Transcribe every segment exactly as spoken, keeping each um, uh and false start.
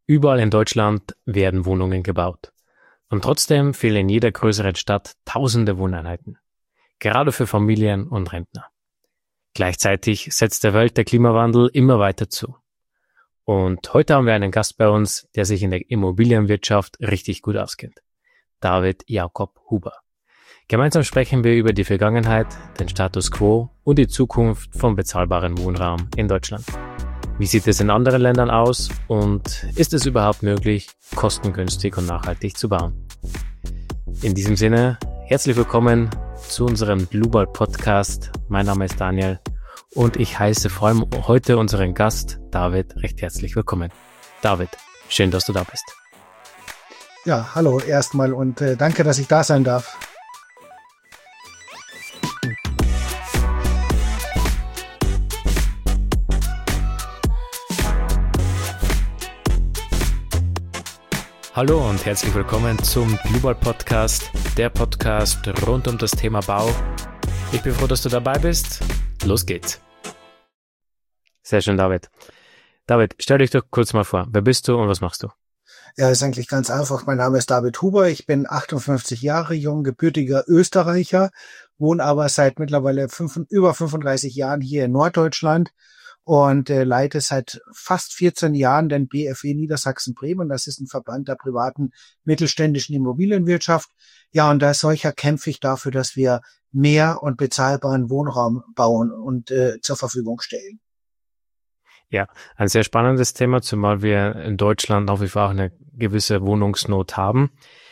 Überall in Deutschland werden Wohnungen gebaut. Und trotzdem fehlen in jeder größeren Stadt tausende Wohneinheiten. Gerade für Familien und Rentner. Gleichzeitig setzt der Welt der Klimawandel immer weiter zu. Und heute haben wir einen Gast bei uns, der sich in der Immobilienwirtschaft richtig gut auskennt. David Jakob Huber. Gemeinsam sprechen wir über die Vergangenheit, den Status quo und die Zukunft von bezahlbarem Wohnraum in Deutschland. Wie sieht es in anderen Ländern aus und ist es überhaupt möglich, kostengünstig und nachhaltig zu bauen? In diesem Sinne, herzlich willkommen zu unserem Blueball Podcast. Mein Name ist Daniel und ich heiße vor allem heute unseren Gast David recht herzlich willkommen. David, schön, dass du da bist. Ja, hallo erstmal und äh, danke, dass ich da sein darf. Hallo und herzlich willkommen zum Blueball Podcast, der Podcast rund um das Thema Bau. Ich bin froh, dass du dabei bist. Los geht's. Sehr schön, David. David, stell dich doch kurz mal vor. Wer bist du und was machst du? Ja, ist eigentlich ganz einfach. Mein Name ist David Huber. Ich bin achtundfünfzig Jahre jung, gebürtiger Österreicher, wohne aber seit mittlerweile fünf, über fünfunddreißig Jahren hier in Norddeutschland und äh, leite seit fast vierzehn Jahren den B F W Niedersachsen-Bremen. Das ist ein Verband der privaten mittelständischen Immobilienwirtschaft. Ja, und als solcher kämpfe ich dafür, dass wir mehr und bezahlbaren Wohnraum bauen und äh, zur Verfügung stellen. Ja, ein sehr spannendes Thema, zumal wir in Deutschland nach wie vor auch eine gewisse Wohnungsnot haben.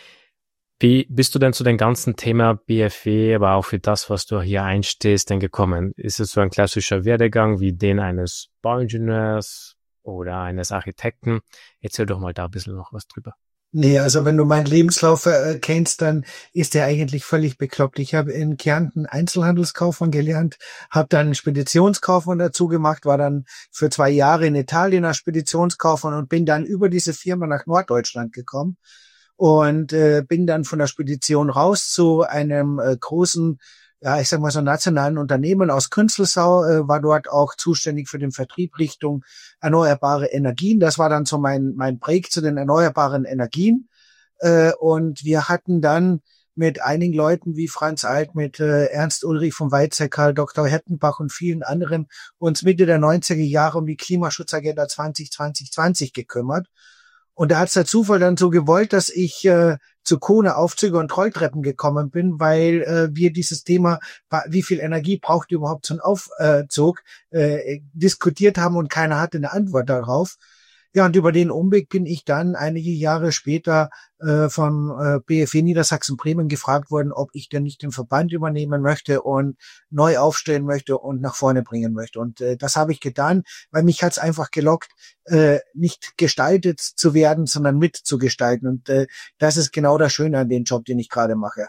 Wie bist du denn zu dem ganzen Thema B F W, aber auch für das, was du hier einstehst, denn gekommen? Ist es so ein klassischer Werdegang wie den eines Bauingenieurs oder eines Architekten? Erzähl doch mal da ein bisschen noch was drüber. Nee, also wenn du meinen Lebenslauf äh, kennst, dann ist der eigentlich völlig bekloppt. Ich habe in Kärnten Einzelhandelskaufmann gelernt, habe dann Speditionskaufmann dazu gemacht, war dann für zwei Jahre in Italien als Speditionskaufmann und bin dann über diese Firma nach Norddeutschland gekommen und äh, bin dann von der Spedition raus zu einem äh, großen, ja, ich sag mal so nationalen Unternehmen aus Künzelsau, äh, war dort auch zuständig für den Vertrieb Richtung erneuerbare Energien. Das war dann so mein mein Break zu den erneuerbaren Energien. Äh, und wir hatten dann mit einigen Leuten wie Franz Alt, mit äh, Ernst Ulrich von Weizsäcker, Doktor Hettenbach und vielen anderen uns Mitte der neunziger Jahre um die Klimaschutzagenda zwanzig zwanzig zwanzig gekümmert. Und da hat es der Zufall dann so gewollt, dass ich äh, zu Kone, Aufzüge und Rolltreppen gekommen bin, weil äh, wir dieses Thema, wie viel Energie braucht überhaupt so ein Aufzug, äh, diskutiert haben und keiner hatte eine Antwort darauf. Ja, und über den Umweg bin ich dann einige Jahre später äh, vom äh, B F W Niedersachsen-Bremen gefragt worden, ob ich denn nicht den Verband übernehmen möchte und neu aufstellen möchte und nach vorne bringen möchte. Und äh, das habe ich getan, weil mich hat's einfach gelockt, äh, nicht gestaltet zu werden, sondern mitzugestalten. Und äh, das ist genau das Schöne an dem Job, den ich gerade mache.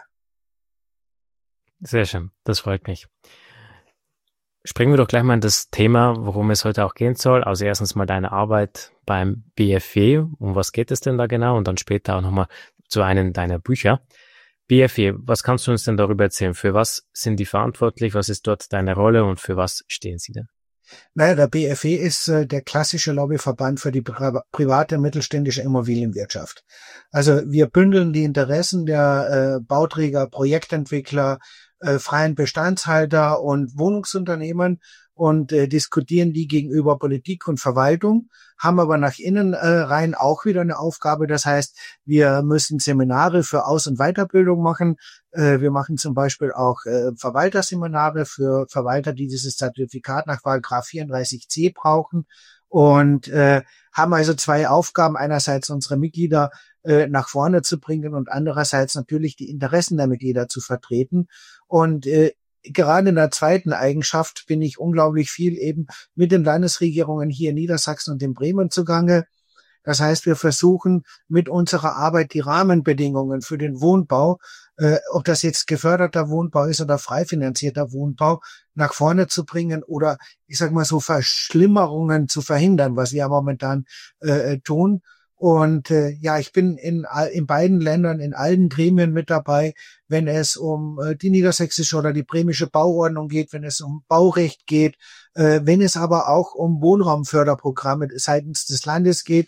Sehr schön, das freut mich. Springen wir doch gleich mal in das Thema, worum es heute auch gehen soll. Also erstens mal deine Arbeit beim B F W. Um was geht es denn da genau? Und dann später auch nochmal zu einem deiner Bücher. B F W, was kannst du uns denn darüber erzählen? Für was sind die verantwortlich? Was ist dort deine Rolle und für was stehen sie denn? Naja, der B F W ist äh, der klassische Lobbyverband für die pri- private mittelständische Immobilienwirtschaft. Also wir bündeln die Interessen der äh, Bauträger, Projektentwickler, äh, freien Bestandshalter und Wohnungsunternehmen und äh, diskutieren die gegenüber Politik und Verwaltung, haben aber nach innen äh, rein auch wieder eine Aufgabe. Das heißt, wir müssen Seminare für Aus- und Weiterbildung machen. Äh, wir machen zum Beispiel auch äh, Verwalterseminare für Verwalter, die dieses Zertifikat nach Paragraph vierunddreißig c brauchen und äh, haben also zwei Aufgaben. Einerseits unsere Mitglieder äh, nach vorne zu bringen und andererseits natürlich die Interessen der Mitglieder zu vertreten. Und äh, gerade in der zweiten Eigenschaft bin ich unglaublich viel eben mit den Landesregierungen hier in Niedersachsen und in Bremen zugange. Das heißt, wir versuchen mit unserer Arbeit die Rahmenbedingungen für den Wohnbau, äh, ob das jetzt geförderter Wohnbau ist oder frei finanzierter Wohnbau, nach vorne zu bringen oder, ich sag mal so, Verschlimmerungen zu verhindern, was wir ja momentan äh, tun. Und äh, ja, ich bin in, in beiden Ländern, in allen Gremien mit dabei, wenn es um äh, die niedersächsische oder die bremische Bauordnung geht, wenn es um Baurecht geht, äh, wenn es aber auch um Wohnraumförderprogramme seitens des Landes geht,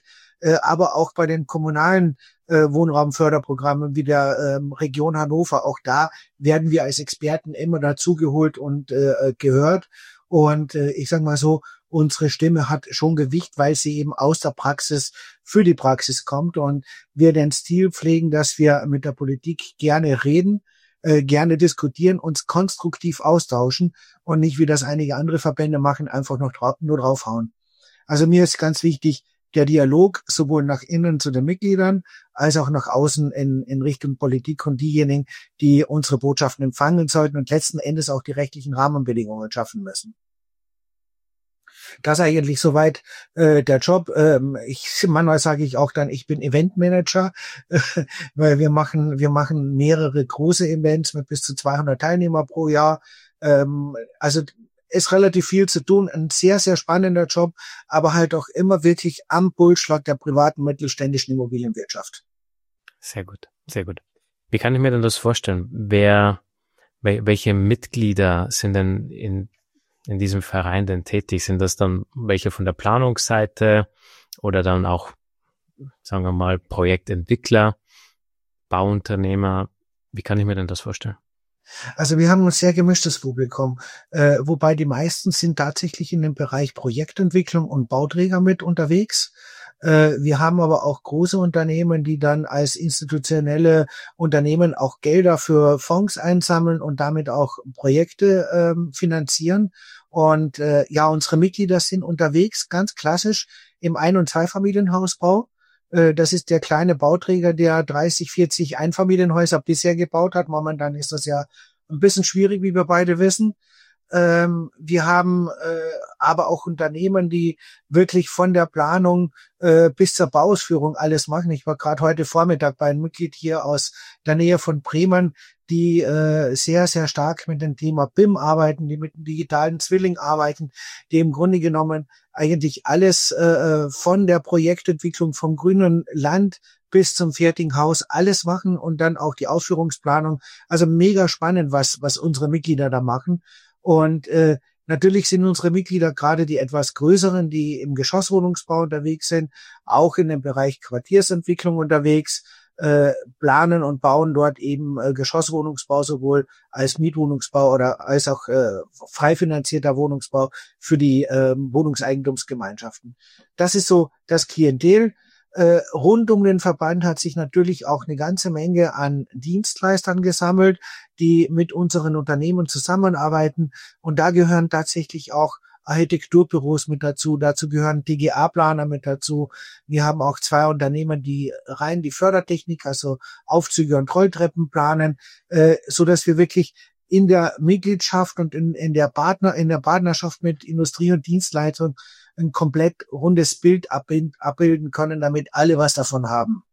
äh, aber auch bei den kommunalen äh, Wohnraumförderprogrammen wie der ähm, Region Hannover. Auch da werden wir als Experten immer dazugeholt und äh, gehört. Und äh, ich sage mal so, unsere Stimme hat schon Gewicht, weil sie eben aus der Praxis für die Praxis kommt und wir den Stil pflegen, dass wir mit der Politik gerne reden, äh, gerne diskutieren, uns konstruktiv austauschen und nicht, wie das einige andere Verbände machen, einfach noch dra- nur draufhauen. Also mir ist ganz wichtig, der Dialog sowohl nach innen zu den Mitgliedern als auch nach außen in, in Richtung Politik und diejenigen, die unsere Botschaften empfangen sollten und letzten Endes auch die rechtlichen Rahmenbedingungen schaffen müssen. Das ist eigentlich soweit äh, der Job. Ähm, ich manchmal sage ich auch dann, ich bin Eventmanager, äh, weil wir machen wir machen mehrere große Events mit bis zu zweihundert Teilnehmer pro Jahr. Ähm, also ist relativ viel zu tun, ein sehr sehr spannender Job, aber halt auch immer wirklich am Pulsschlag der privaten mittelständischen Immobilienwirtschaft. Sehr gut, sehr gut. Wie kann ich mir denn das vorstellen? Wer, welche Mitglieder sind denn in in diesem Verein denn tätig? Sind das dann welche von der Planungsseite oder dann auch, sagen wir mal, Projektentwickler, Bauunternehmer? Wie kann ich mir denn das vorstellen? Also wir haben ein sehr gemischtes Publikum, äh, wobei die meisten sind tatsächlich in dem Bereich Projektentwicklung und Bauträger mit unterwegs. Äh, wir haben aber auch große Unternehmen, die dann als institutionelle Unternehmen auch Gelder für Fonds einsammeln und damit auch Projekte ähm, finanzieren. Und äh, ja, unsere Mitglieder sind unterwegs, ganz klassisch im Ein- und Zweifamilienhausbau. Äh, das ist der kleine Bauträger, der dreißig, vierzig Einfamilienhäuser bisher gebaut hat. Momentan ist das ja ein bisschen schwierig, wie wir beide wissen. Ähm, wir haben äh, aber auch Unternehmen, die wirklich von der Planung äh, bis zur Bauausführung alles machen. Ich war gerade heute Vormittag bei einem Mitglied hier aus der Nähe von Bremen, die äh, sehr, sehr stark mit dem Thema B I M arbeiten, die mit dem digitalen Zwilling arbeiten, die im Grunde genommen eigentlich alles äh, von der Projektentwicklung vom grünen Land bis zum fertigen Haus alles machen und dann auch die Ausführungsplanung. Also mega spannend, was was unsere Mitglieder da machen. Und äh, natürlich sind unsere Mitglieder gerade die etwas größeren, die im Geschosswohnungsbau unterwegs sind, auch in dem Bereich Quartiersentwicklung unterwegs, äh, planen und bauen dort eben äh, Geschosswohnungsbau sowohl als Mietwohnungsbau oder als auch äh, frei finanzierter Wohnungsbau für die äh, Wohnungseigentumsgemeinschaften. Das ist so das Klientel. Äh, rund um den Verband hat sich natürlich auch eine ganze Menge an Dienstleistern gesammelt, die mit unseren Unternehmen zusammenarbeiten. Und da gehören tatsächlich auch Architekturbüros mit dazu. Dazu gehören T G A-Planer mit dazu. Wir haben auch zwei Unternehmen, die rein die Fördertechnik, also Aufzüge und Rolltreppen planen, äh, so dass wir wirklich in der Mitgliedschaft und in, in der Partner, in der Partnerschaft mit Industrie und Dienstleistung ein komplett rundes Bild abbilden können, damit alle was davon haben.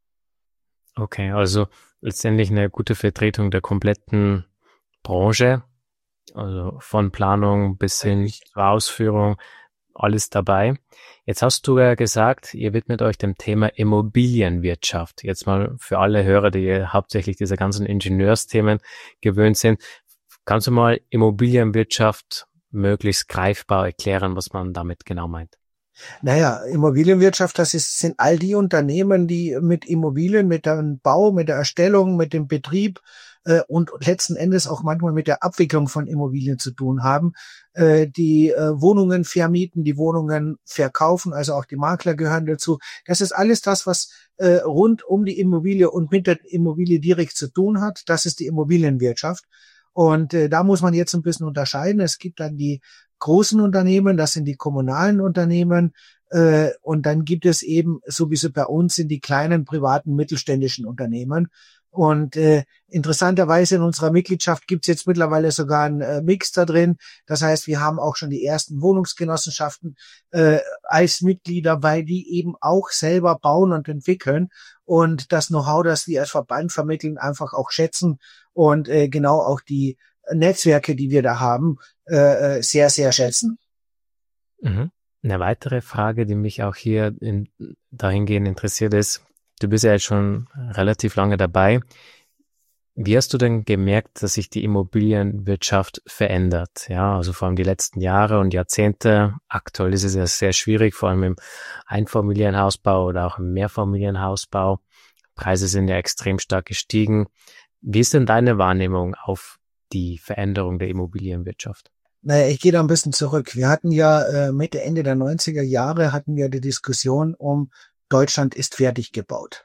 Okay, also letztendlich eine gute Vertretung der kompletten Branche, also von Planung bis hin zur Ausführung, alles dabei. Jetzt hast du ja gesagt, ihr widmet euch dem Thema Immobilienwirtschaft. Jetzt mal für alle Hörer, die hauptsächlich diese ganzen Ingenieursthemen gewöhnt sind. Kannst du mal Immobilienwirtschaft möglichst greifbar erklären, was man damit genau meint? Naja, Immobilienwirtschaft, das ist, sind all die Unternehmen, die mit Immobilien, mit dem Bau, mit der Erstellung, mit dem Betrieb äh, und letzten Endes auch manchmal mit der Abwicklung von Immobilien zu tun haben, äh, die äh, Wohnungen vermieten, die Wohnungen verkaufen, also auch die Makler gehören dazu. Das ist alles das, was äh, rund um die Immobilie und mit der Immobilie direkt zu tun hat. Das ist die Immobilienwirtschaft. Und äh, da muss man jetzt ein bisschen unterscheiden. Es gibt dann die großen Unternehmen, das sind die kommunalen Unternehmen, äh, und dann gibt es eben, so wie sie bei uns sind, die kleinen privaten mittelständischen Unternehmen. Und äh, interessanterweise in unserer Mitgliedschaft gibt es jetzt mittlerweile sogar einen äh, Mix da drin. Das heißt, wir haben auch schon die ersten Wohnungsgenossenschaften äh, als Mitglieder, weil die eben auch selber bauen und entwickeln und das Know-how, das wir als Verband vermitteln, einfach auch schätzen und äh, genau auch die Netzwerke, die wir da haben, äh, sehr, sehr schätzen. Mhm. Eine weitere Frage, die mich auch hier in, dahingehend interessiert ist, du bist ja jetzt schon relativ lange dabei. Wie hast du denn gemerkt, dass sich die Immobilienwirtschaft verändert? Ja, also vor allem die letzten Jahre und Jahrzehnte. Aktuell ist es ja sehr schwierig, vor allem im Einfamilienhausbau oder auch im Mehrfamilienhausbau. Preise sind ja extrem stark gestiegen. Wie ist denn deine Wahrnehmung auf die Veränderung der Immobilienwirtschaft? Naja, ich gehe da ein bisschen zurück. Wir hatten ja äh, Mitte, Ende der neunziger Jahre hatten wir die Diskussion um Deutschland ist fertig gebaut.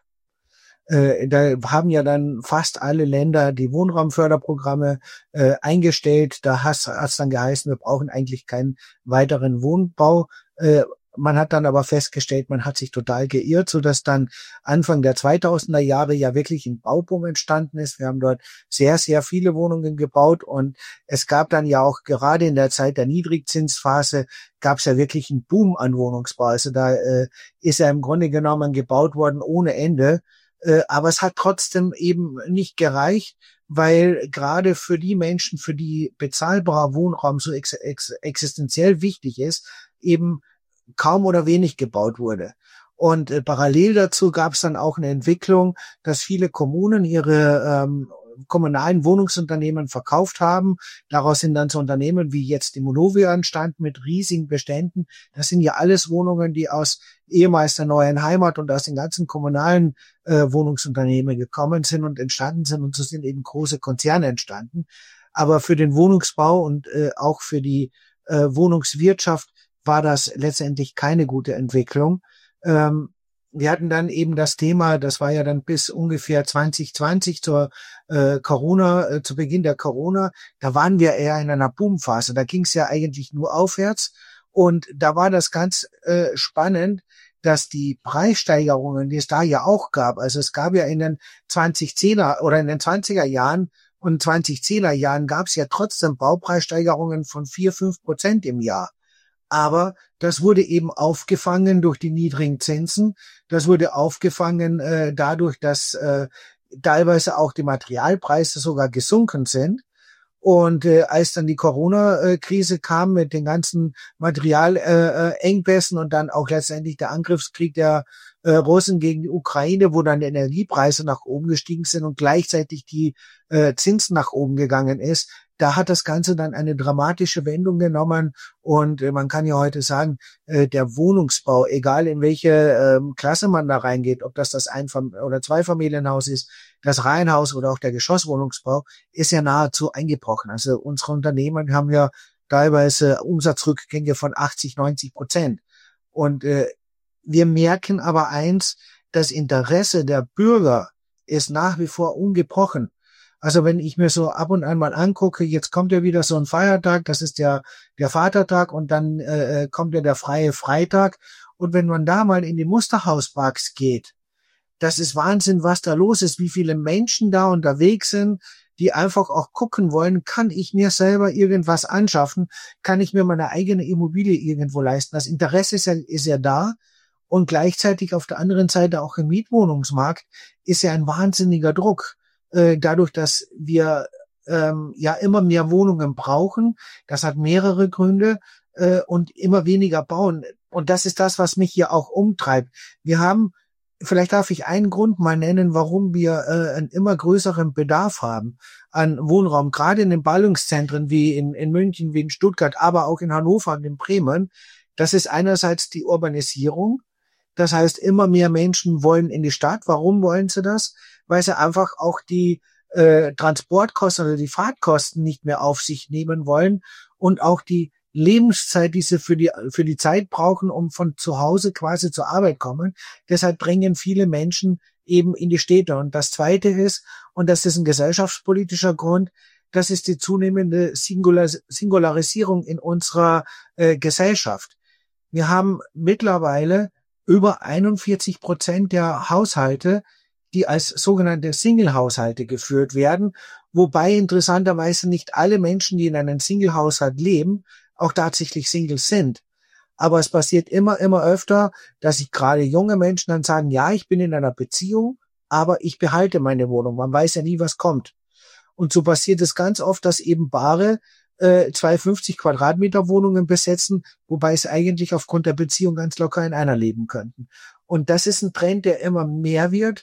Äh, da haben ja dann fast alle Länder die Wohnraumförderprogramme äh, eingestellt. Da hat es dann geheißen, wir brauchen eigentlich keinen weiteren Wohnbau. Äh, man hat dann aber festgestellt, man hat sich total geirrt, sodass dann Anfang der zweitausender Jahre ja wirklich ein Bauboom entstanden ist. Wir haben dort sehr, sehr viele Wohnungen gebaut und es gab dann ja auch gerade in der Zeit der Niedrigzinsphase gab es ja wirklich einen Boom an Wohnungsbau. Also da äh, ist ja im Grunde genommen gebaut worden ohne Ende. Äh, aber es hat trotzdem eben nicht gereicht, weil gerade für die Menschen, für die bezahlbarer Wohnraum so ex ex existenziell wichtig ist, eben kaum oder wenig gebaut wurde. Und äh, parallel dazu gab es dann auch eine Entwicklung, dass viele Kommunen ihre ähm, kommunalen Wohnungsunternehmen verkauft haben. Daraus sind dann so Unternehmen wie jetzt die Monovia entstanden mit riesigen Beständen. Das sind ja alles Wohnungen, die aus ehemals der neuen Heimat und aus den ganzen kommunalen äh, Wohnungsunternehmen gekommen sind und entstanden sind. Und so sind eben große Konzerne entstanden. Aber für den Wohnungsbau und äh, auch für die äh, Wohnungswirtschaft war das letztendlich keine gute Entwicklung. Ähm, wir hatten dann eben das Thema, das war ja dann bis ungefähr zwanzig zwanzig zur äh, Corona, äh, zu Beginn der Corona, da waren wir eher in einer Boomphase. Da ging es ja eigentlich nur aufwärts und da war das ganz äh, spannend, dass die Preissteigerungen, die es da ja auch gab, also es gab ja in den zwanzigzehner oder in den zwanziger Jahren und zwanzigzehner Jahren gab es ja trotzdem Baupreissteigerungen von vier, fünf Prozent im Jahr. Aber das wurde eben aufgefangen durch die niedrigen Zinsen. Das wurde aufgefangen äh, dadurch, dass äh, teilweise auch die Materialpreise sogar gesunken sind. Und äh, als dann die Corona-Krise kam mit den ganzen Materialengpässen äh, und dann auch letztendlich der Angriffskrieg der äh, Russen gegen die Ukraine, wo dann die Energiepreise nach oben gestiegen sind und gleichzeitig die äh, Zinsen nach oben gegangen ist, da hat das Ganze dann eine dramatische Wendung genommen und äh, man kann ja heute sagen, äh, der Wohnungsbau, egal in welche äh, Klasse man da reingeht, ob das das Einfam- oder Zweifamilienhaus ist, das Reihenhaus oder auch der Geschosswohnungsbau, ist ja nahezu eingebrochen. Also unsere Unternehmen haben ja teilweise Umsatzrückgänge von achtzig, neunzig Prozent. Und äh, wir merken aber eins, das Interesse der Bürger ist nach wie vor ungebrochen. Also wenn ich mir so ab und an mal angucke, jetzt kommt ja wieder so ein Feiertag, das ist der der Vatertag und dann äh, kommt ja der freie Freitag. Und wenn man da mal in die Musterhausparks geht, das ist Wahnsinn, was da los ist, wie viele Menschen da unterwegs sind, die einfach auch gucken wollen, kann ich mir selber irgendwas anschaffen, kann ich mir meine eigene Immobilie irgendwo leisten. Das Interesse ist ja, ist ja da. Und gleichzeitig auf der anderen Seite auch im Mietwohnungsmarkt ist ja ein wahnsinniger Druck. Dadurch, dass wir ähm, ja immer mehr Wohnungen brauchen. Das hat mehrere Gründe äh, und immer weniger bauen. Und das ist das, was mich hier auch umtreibt. Wir haben, vielleicht darf ich einen Grund mal nennen, warum wir äh, einen immer größeren Bedarf haben an Wohnraum, gerade in den Ballungszentren wie in, in München, wie in Stuttgart, aber auch in Hannover und in Bremen. Das ist einerseits die Urbanisierung. Das heißt, immer mehr Menschen wollen in die Stadt. Warum wollen sie das? Weil sie einfach auch die äh, Transportkosten oder die Fahrtkosten nicht mehr auf sich nehmen wollen und auch die Lebenszeit, die sie für die für die Zeit brauchen, um von zu Hause quasi zur Arbeit kommen. Deshalb drängen viele Menschen eben in die Städte. Und das Zweite ist, und das ist ein gesellschaftspolitischer Grund, das ist die zunehmende Singular Singularisierung in unserer äh, Gesellschaft. Wir haben mittlerweile über einundvierzig Prozent der Haushalte, die als sogenannte Single-Haushalte geführt werden, wobei interessanterweise nicht alle Menschen, die in einem Single-Haushalt leben, auch tatsächlich Single sind. Aber es passiert immer, immer öfter, dass sich gerade junge Menschen dann sagen, ja, ich bin in einer Beziehung, aber ich behalte meine Wohnung. Man weiß ja nie, was kommt. Und so passiert es ganz oft, dass eben Paare äh, zwei fünfzig Quadratmeter Wohnungen besetzen, wobei sie eigentlich aufgrund der Beziehung ganz locker in einer leben könnten. Und das ist ein Trend, der immer mehr wird.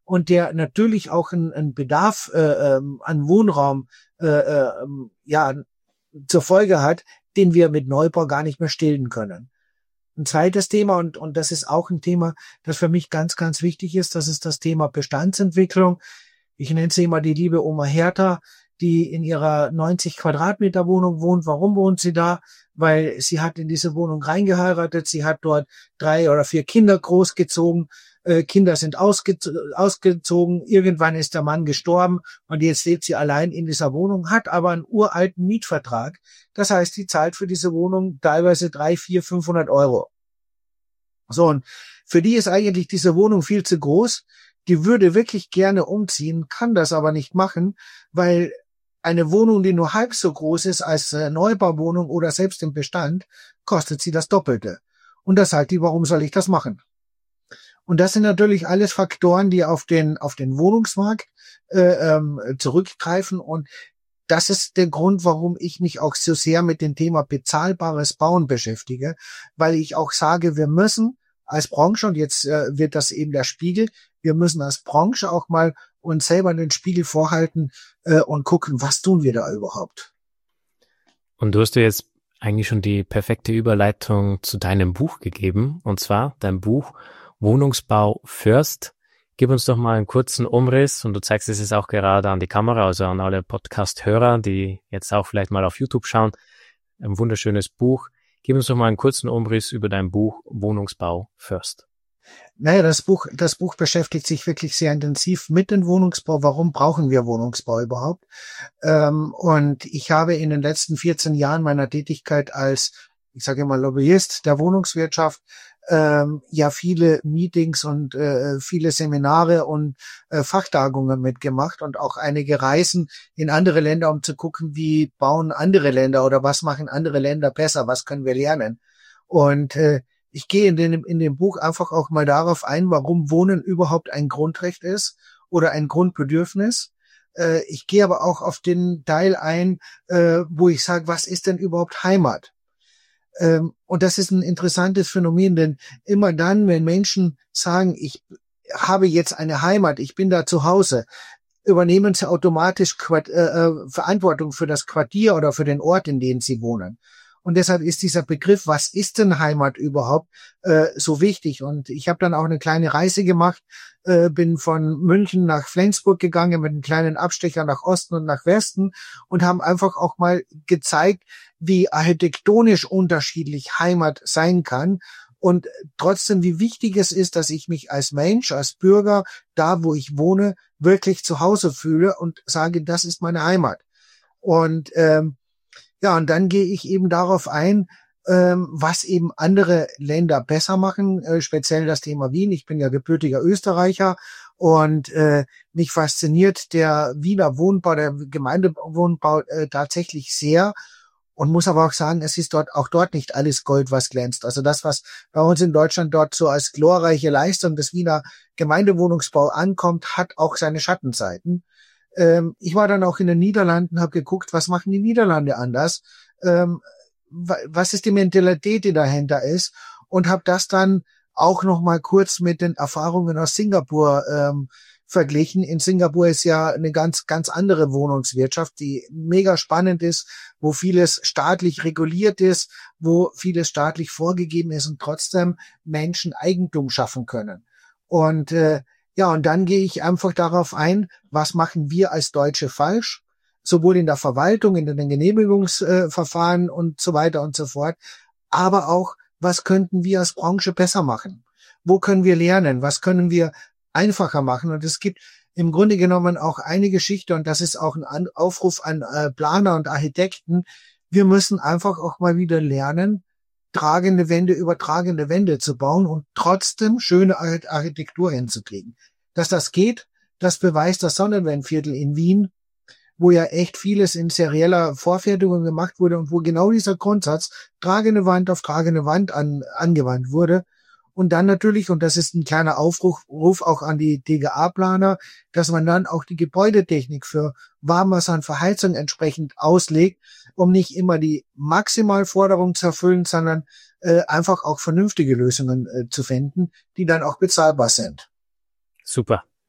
und der natürlich auch einen, einen Bedarf äh, ähm, an Wohnraum äh, äh, ja zur Folge hat, den wir mit Neubau gar nicht mehr stillen können. Ein zweites Thema, und, und das ist auch ein Thema, das für mich ganz, ganz wichtig ist, das ist das Thema Bestandsentwicklung. Ich nenne sie immer die liebe Oma Hertha, die in ihrer neunzig Quadratmeter Wohnung wohnt. Warum wohnt sie da? Weil sie hat in diese Wohnung reingeheiratet, sie hat dort drei oder vier Kinder großgezogen, äh, Kinder sind ausge ausgezogen, irgendwann ist der Mann gestorben und jetzt lebt sie allein in dieser Wohnung, hat aber einen uralten Mietvertrag. Das heißt, die zahlt für diese Wohnung teilweise drei, vier, fünfhundert Euro. So, und für die ist eigentlich diese Wohnung viel zu groß. Die würde wirklich gerne umziehen, kann das aber nicht machen, weil eine Wohnung, die nur halb so groß ist als äh, Neubauwohnung oder selbst im Bestand, kostet sie das Doppelte. Und da sagt die, warum soll ich das machen? Und das sind natürlich alles Faktoren, die auf den auf den Wohnungsmarkt äh, ähm, zurückgreifen. Und das ist der Grund, warum ich mich auch so sehr mit dem Thema bezahlbares Bauen beschäftige, weil ich auch sage, wir müssen als Branche, und jetzt äh, wird das eben der Spiegel, wir müssen als Branche auch mal uns selber den Spiegel vorhalten äh, und gucken, was tun wir da überhaupt. Und du hast dir jetzt eigentlich schon die perfekte Überleitung zu deinem Buch gegeben, und zwar dein Buch Wohnungsbau First. Gib uns doch mal einen kurzen Umriss, und du zeigst es jetzt auch gerade an die Kamera, also an alle Podcast-Hörer, die jetzt auch vielleicht mal auf YouTube schauen. Ein wunderschönes Buch. Gib uns doch mal einen kurzen Umriss über dein Buch Wohnungsbau First. Naja, das Buch, das Buch beschäftigt sich wirklich sehr intensiv mit dem Wohnungsbau. Warum brauchen wir Wohnungsbau überhaupt? Ähm, und ich habe in den letzten vierzehn Jahren meiner Tätigkeit als, ich sage immer, Lobbyist der Wohnungswirtschaft, ähm, ja viele Meetings und äh, viele Seminare und äh, Fachtagungen mitgemacht und auch einige Reisen in andere Länder, um zu gucken, wie bauen andere Länder oder was machen andere Länder besser, was können wir lernen. Und äh, ich gehe in dem, in dem Buch einfach auch mal darauf ein, warum Wohnen überhaupt ein Grundrecht ist oder ein Grundbedürfnis. Äh, ich gehe aber auch auf den Teil ein, äh, wo ich sage, was ist denn überhaupt Heimat? Ähm, und das ist ein interessantes Phänomen, denn immer dann, wenn Menschen sagen, ich habe jetzt eine Heimat, ich bin da zu Hause, übernehmen sie automatisch Quart- äh, Verantwortung für das Quartier oder für den Ort, in dem sie wohnen. Und deshalb ist dieser Begriff, was ist denn Heimat überhaupt, äh, so wichtig. Und ich habe dann auch eine kleine Reise gemacht, äh, bin von München nach Flensburg gegangen mit einem kleinen Abstecher nach Osten und nach Westen und haben einfach auch mal gezeigt, wie architektonisch unterschiedlich Heimat sein kann und trotzdem, wie wichtig es ist, dass ich mich als Mensch, als Bürger, da wo ich wohne, wirklich zu Hause fühle und sage, das ist meine Heimat. Und ähm, ja, und dann gehe ich eben darauf ein, ähm, was eben andere Länder besser machen, äh, speziell das Thema Wien. Ich bin ja gebürtiger Österreicher und äh, mich fasziniert der Wiener Wohnbau, der Gemeindewohnbau äh, tatsächlich sehr. Und muss aber auch sagen, es ist dort auch dort nicht alles Gold, was glänzt. Also das, was bei uns in Deutschland dort so als glorreiche Leistung des Wiener Gemeindewohnungsbau ankommt, hat auch seine Schattenseiten. Ähm, ich war dann auch in den Niederlanden, habe geguckt, was machen die Niederlande anders, ähm, was ist die Mentalität, die dahinter ist, und habe das dann auch noch mal kurz mit den Erfahrungen aus Singapur ähm, verglichen. In Singapur ist ja eine ganz, ganz andere Wohnungswirtschaft, die mega spannend ist, wo vieles staatlich reguliert ist, wo vieles staatlich vorgegeben ist und trotzdem Menschen Eigentum schaffen können. Und äh, ja, und dann gehe ich einfach darauf ein, was machen wir als Deutsche falsch, sowohl in der Verwaltung, in den Genehmigungsverfahren äh, und so weiter und so fort, aber auch, was könnten wir als Branche besser machen? Wo können wir lernen? Was können wir einfacher machen? Und es gibt im Grunde genommen auch eine Geschichte, und das ist auch ein Aufruf an äh, Planer und Architekten. Wir müssen einfach auch mal wieder lernen, tragende Wände über tragende Wände zu bauen und trotzdem schöne Architektur hinzukriegen. Dass das geht, das beweist das Sonnenwendviertel in Wien, wo ja echt vieles in serieller Vorfertigung gemacht wurde und wo genau dieser Grundsatz tragende Wand auf tragende Wand an, angewandt wurde. Und dann natürlich, und das ist ein kleiner Aufruf Ruf auch an die D G A-Planer, dass man dann auch die Gebäudetechnik für Warmwasser und Verheizung entsprechend auslegt, um nicht immer die Maximalforderung zu erfüllen, sondern äh, einfach auch vernünftige Lösungen äh, zu finden, die dann auch bezahlbar sind. Super.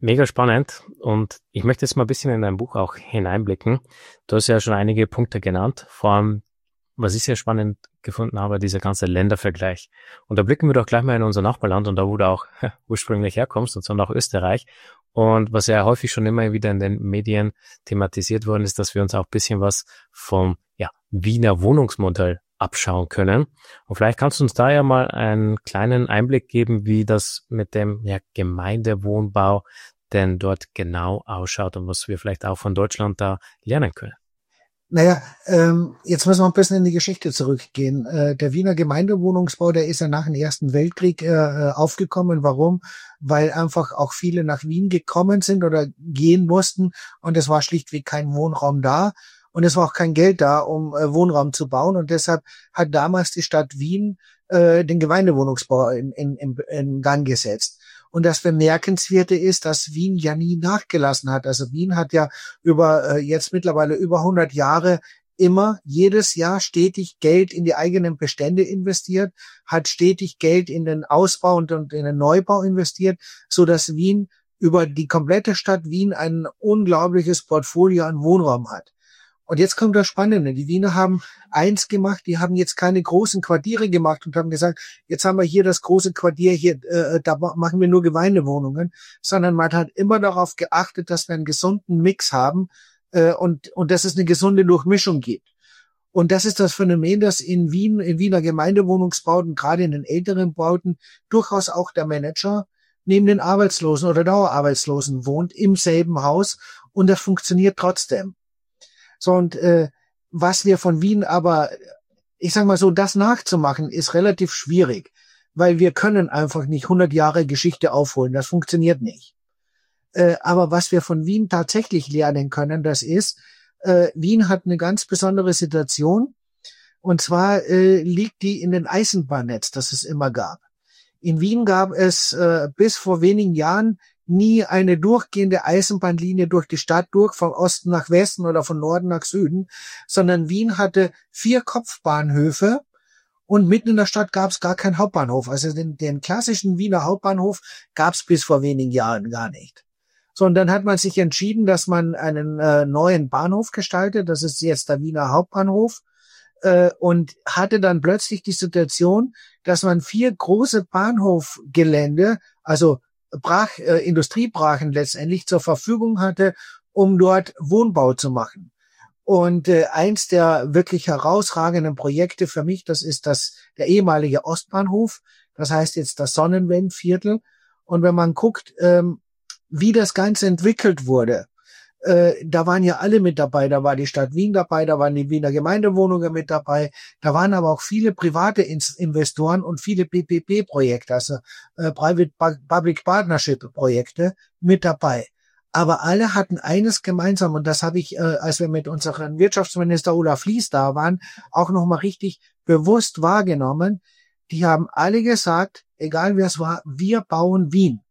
Mega spannend, und ich möchte jetzt mal ein bisschen in dein Buch auch hineinblicken. Du hast ja schon einige Punkte genannt, vor allem, was ich sehr spannend gefunden habe, dieser ganze Ländervergleich. Und da blicken wir doch gleich mal in unser Nachbarland, und da wo du auch ursprünglich herkommst, und zwar nach Österreich. Und was ja häufig schon immer wieder in den Medien thematisiert worden ist, dass wir uns auch ein bisschen was vom ja, Wiener Wohnungsmodell abschauen können. Und vielleicht kannst du uns da ja mal einen kleinen Einblick geben, wie das mit dem ja, Gemeindewohnbau denn dort genau ausschaut und was wir vielleicht auch von Deutschland da lernen können. Naja, ähm, jetzt müssen wir ein bisschen in die Geschichte zurückgehen. Äh, der Wiener Gemeindewohnungsbau, der ist ja nach dem Ersten Weltkrieg äh, aufgekommen. Warum? Weil einfach auch viele nach Wien gekommen sind oder gehen mussten, und es war schlichtweg kein Wohnraum da und es war auch kein Geld da, um äh, Wohnraum zu bauen, und deshalb hat damals die Stadt Wien äh, den Gemeindewohnungsbau in, in, in, in Gang gesetzt. Und das Bemerkenswerte ist, dass Wien ja nie nachgelassen hat. Also Wien hat ja über äh, jetzt mittlerweile über hundert Jahre immer jedes Jahr stetig Geld in die eigenen Bestände investiert, hat stetig Geld in den Ausbau und, und in den Neubau investiert, so dass Wien über die komplette Stadt Wien ein unglaubliches Portfolio an Wohnraum hat. Und jetzt kommt das Spannende. Die Wiener haben eins gemacht, die haben jetzt keine großen Quartiere gemacht und haben gesagt, jetzt haben wir hier das große Quartier, hier äh, da machen wir nur Gemeindewohnungen, sondern man hat immer darauf geachtet, dass wir einen gesunden Mix haben äh, und und dass es eine gesunde Durchmischung gibt. Und das ist das Phänomen, dass in Wien, in Wiener Gemeindewohnungsbauten, gerade in den älteren Bauten, durchaus auch der Manager neben den Arbeitslosen oder Dauerarbeitslosen wohnt, im selben Haus, und das funktioniert trotzdem. So, und äh, was wir von Wien aber, ich sag mal so, das nachzumachen, ist relativ schwierig, weil wir können einfach nicht hundert Jahre Geschichte aufholen. Das funktioniert nicht. Äh, aber was wir von Wien tatsächlich lernen können, das ist, äh, Wien hat eine ganz besondere Situation, und zwar äh, liegt die in den Eisenbahnnetz, das es immer gab. In Wien gab es äh, bis vor wenigen Jahren nie eine durchgehende Eisenbahnlinie durch die Stadt durch, von Osten nach Westen oder von Norden nach Süden, sondern Wien hatte vier Kopfbahnhöfe, und mitten in der Stadt gab es gar keinen Hauptbahnhof. Also den, den klassischen Wiener Hauptbahnhof gab es bis vor wenigen Jahren gar nicht. So, und dann hat man sich entschieden, dass man einen äh, neuen Bahnhof gestaltet. Das ist jetzt der Wiener Hauptbahnhof. Äh, und hatte dann plötzlich die Situation, dass man vier große Bahnhofgelände, also Brach, äh, Industriebrachen letztendlich zur Verfügung hatte, um dort Wohnbau zu machen. Und äh, eins der wirklich herausragenden Projekte für mich, das ist das der ehemalige Ostbahnhof, das heißt jetzt das Sonnenwendviertel. Und wenn man guckt, ähm, wie das Ganze entwickelt wurde, äh, da waren ja alle mit dabei, da war die Stadt Wien dabei, da waren die Wiener Gemeindewohnungen mit dabei, da waren aber auch viele private Investoren und viele P P P-Projekte, also äh, Private Public Partnership Projekte mit dabei. Aber alle hatten eines gemeinsam, und das habe ich, äh, als wir mit unserem Wirtschaftsminister Olaf Lies da waren, auch nochmal richtig bewusst wahrgenommen. Die haben alle gesagt, egal wer es war, wir bauen Wien.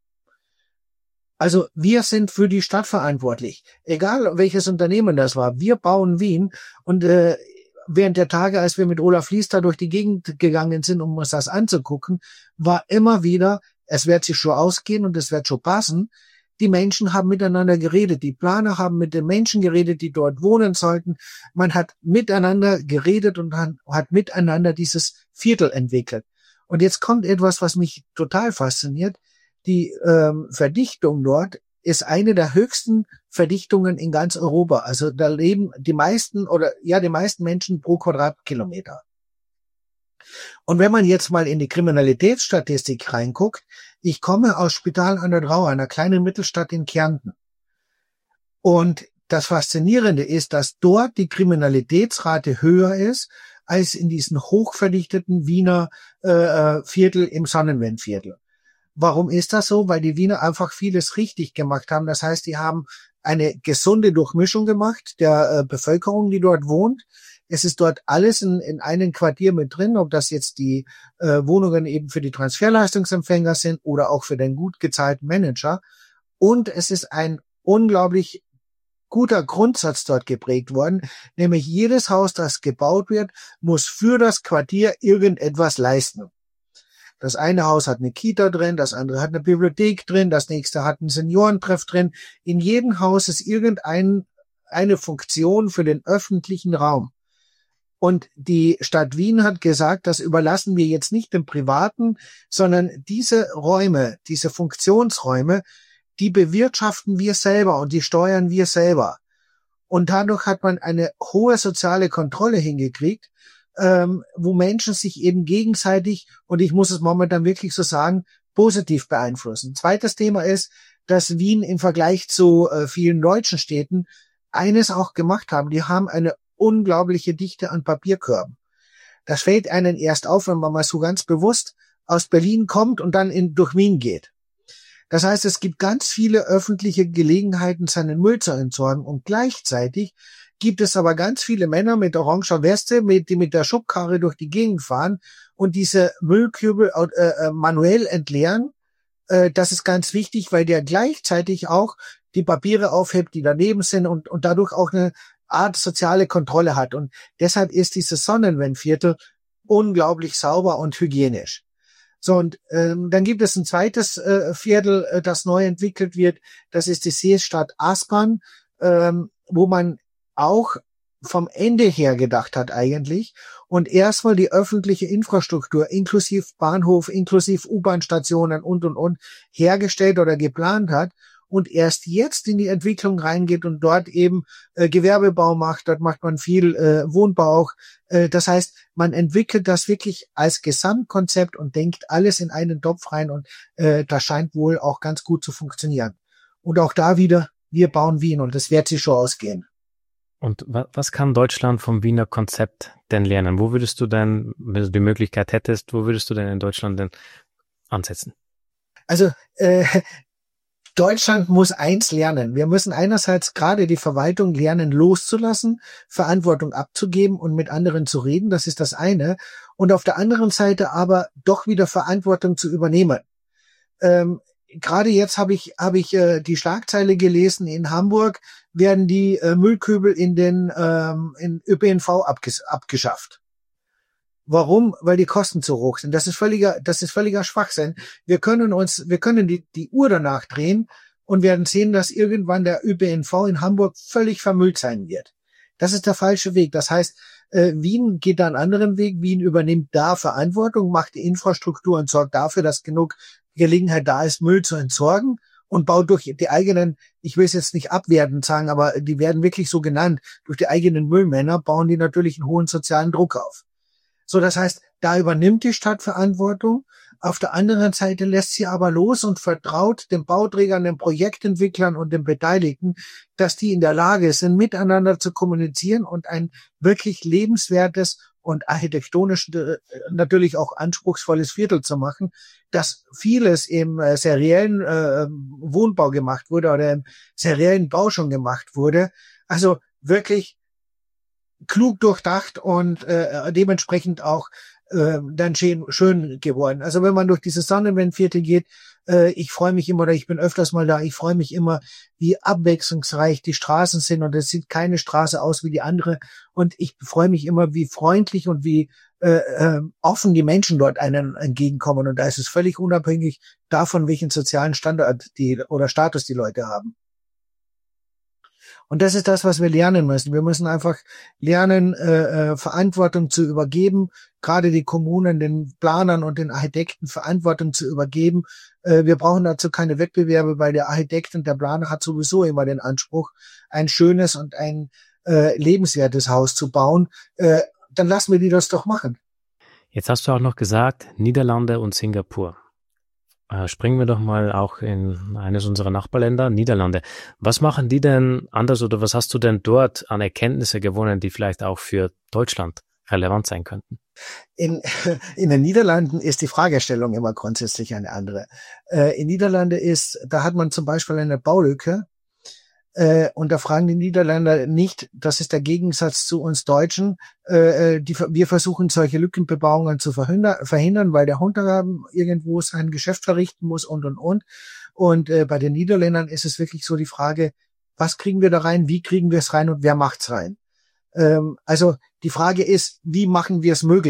Also wir sind für die Stadt verantwortlich, egal welches Unternehmen das war. Wir bauen Wien. Und äh, während der Tage, als wir mit Olaf Lies da durch die Gegend gegangen sind, um uns das anzugucken, war immer wieder, es wird sich schon ausgehen und es wird schon passen. Die Menschen haben miteinander geredet, die Planer haben mit den Menschen geredet, die dort wohnen sollten. Man hat miteinander geredet und hat miteinander dieses Viertel entwickelt. Und jetzt kommt etwas, was mich total fasziniert. Die ähm, Verdichtung dort ist eine der höchsten Verdichtungen in ganz Europa. Also da leben die meisten oder ja die meisten Menschen pro Quadratkilometer. Und wenn man jetzt mal in die Kriminalitätsstatistik reinguckt, ich komme aus Spital an der Drau, einer kleinen Mittelstadt in Kärnten. Und das Faszinierende ist, dass dort die Kriminalitätsrate höher ist als in diesen hochverdichteten Wiener äh, Viertel im Sonnenwendviertel. Warum ist das so? Weil die Wiener einfach vieles richtig gemacht haben. Das heißt, die haben eine gesunde Durchmischung gemacht der äh, Bevölkerung, die dort wohnt. Es ist dort alles in, in einem Quartier mit drin, ob das jetzt die äh, Wohnungen eben für die Transferleistungsempfänger sind oder auch für den gut gezahlten Manager. Und es ist ein unglaublich guter Grundsatz dort geprägt worden, nämlich jedes Haus, das gebaut wird, muss für das Quartier irgendetwas leisten. Das eine Haus hat eine Kita drin, das andere hat eine Bibliothek drin, das nächste hat einen Seniorentreff drin. In jedem Haus ist irgendein eine Funktion für den öffentlichen Raum. Und die Stadt Wien hat gesagt, das überlassen wir jetzt nicht dem Privaten, sondern diese Räume, diese Funktionsräume, die bewirtschaften wir selber und die steuern wir selber. Und dadurch hat man eine hohe soziale Kontrolle hingekriegt, ähm, wo Menschen sich eben gegenseitig, und ich muss es momentan wirklich so sagen, positiv beeinflussen. Zweites Thema ist, dass Wien im Vergleich zu äh, vielen deutschen Städten eines auch gemacht haben. Die haben eine unglaubliche Dichte an Papierkörben. Das fällt einem erst auf, wenn man mal so ganz bewusst aus Berlin kommt und dann in, durch Wien geht. Das heißt, es gibt ganz viele öffentliche Gelegenheiten, seinen Müll zu entsorgen, und gleichzeitig gibt es aber ganz viele Männer mit oranger Weste, mit, die mit der Schubkarre durch die Gegend fahren und diese Müllkübel äh, manuell entleeren. Äh, das ist ganz wichtig, weil der gleichzeitig auch die Papiere aufhebt, die daneben sind, und, und dadurch auch eine Art soziale Kontrolle hat. Und deshalb ist dieses Sonnenwendviertel unglaublich sauber und hygienisch. So, und ähm, dann gibt es ein zweites äh, Viertel, äh, das neu entwickelt wird. Das ist die Seestadt Aspern, ähm, wo man auch vom Ende her gedacht hat eigentlich und erstmal die öffentliche Infrastruktur inklusive Bahnhof, inklusive U-Bahn-Stationen und, und, und hergestellt oder geplant hat und erst jetzt in die Entwicklung reingeht und dort eben äh, Gewerbebau macht. Dort macht man viel äh, Wohnbau auch. Äh, das heißt, man entwickelt das wirklich als Gesamtkonzept und denkt alles in einen Topf rein, und äh, das scheint wohl auch ganz gut zu funktionieren. Und auch da wieder, wir bauen Wien, und das wird sich schon ausgehen. Und was kann Deutschland vom Wiener Konzept denn lernen? Wo würdest du denn, wenn du die Möglichkeit hättest, wo würdest du denn in Deutschland denn ansetzen? Also äh, Deutschland muss eins lernen. Wir müssen einerseits gerade die Verwaltung lernen, loszulassen, Verantwortung abzugeben und mit anderen zu reden. Das ist das eine. Und auf der anderen Seite aber doch wieder Verantwortung zu übernehmen. Ähm, Gerade jetzt habe ich habe ich äh, die Schlagzeile gelesen: In Hamburg werden die äh, Müllkübel in den ähm, in Ö P N V abges- abgeschafft. Warum? Weil die Kosten zu hoch sind. Das ist völliger das ist völliger Schwachsinn. Wir können uns wir können die die Uhr danach drehen und werden sehen, dass irgendwann der Ö P N V in Hamburg völlig vermüllt sein wird. Das ist der falsche Weg. Das heißt, äh, Wien geht da einen anderen Weg. Wien übernimmt da Verantwortung, macht die Infrastruktur und sorgt dafür, dass genug Gelegenheit da ist, Müll zu entsorgen, und baut durch die eigenen, ich will es jetzt nicht abwertend sagen, aber die werden wirklich so genannt, durch die eigenen Müllmänner bauen die natürlich einen hohen sozialen Druck auf. So, das heißt, da übernimmt die Stadt Verantwortung. Auf der anderen Seite lässt sie aber los und vertraut den Bauträgern, den Projektentwicklern und den Beteiligten, dass die in der Lage sind, miteinander zu kommunizieren und ein wirklich lebenswertes und architektonisch äh, natürlich auch anspruchsvolles Viertel zu machen, dass vieles im äh, seriellen äh, Wohnbau gemacht wurde oder im seriellen Bau schon gemacht wurde. Also wirklich klug durchdacht und äh, dementsprechend auch äh, dann schön, schön geworden. Also wenn man durch dieses Sonnenwendviertel geht, äh, ich freue mich immer, oder ich bin öfters mal da, ich freue mich immer, wie abwechslungsreich die Straßen sind, und es sieht keine Straße aus wie die andere, und ich freue mich immer, wie freundlich und wie äh, äh, offen die Menschen dort einen entgegenkommen, und da ist es völlig unabhängig davon, welchen sozialen Standard die oder Status die Leute haben. Und das ist das, was wir lernen müssen. Wir müssen einfach lernen, äh, äh, Verantwortung zu übergeben, gerade die Kommunen, den Planern und den Architekten Verantwortung zu übergeben. Äh, wir brauchen dazu keine Wettbewerbe, weil der Architekt und der Planer hat sowieso immer den Anspruch, ein schönes und ein äh, lebenswertes Haus zu bauen. Äh, dann lassen wir die das doch machen. Jetzt hast du auch noch gesagt, Niederlande und Singapur. Springen wir doch mal auch in eines unserer Nachbarländer, Niederlande. Was machen die denn anders, oder was hast du denn dort an Erkenntnisse gewonnen, die vielleicht auch für Deutschland relevant sein könnten? In, in den Niederlanden ist die Fragestellung immer grundsätzlich eine andere. In Niederlande ist, da hat man zum Beispiel eine Baulücke, Äh, und da fragen die Niederländer nicht, das ist der Gegensatz zu uns Deutschen, äh, die, wir versuchen solche Lückenbebauungen zu verhindern, verhindern, weil der Hund da irgendwo sein Geschäft verrichten muss und, und, und. Und äh, bei den Niederländern ist es wirklich so die Frage, was kriegen wir da rein, wie kriegen wir es rein und wer macht's rein? Ähm, also die Frage ist, wie machen wir es möglich?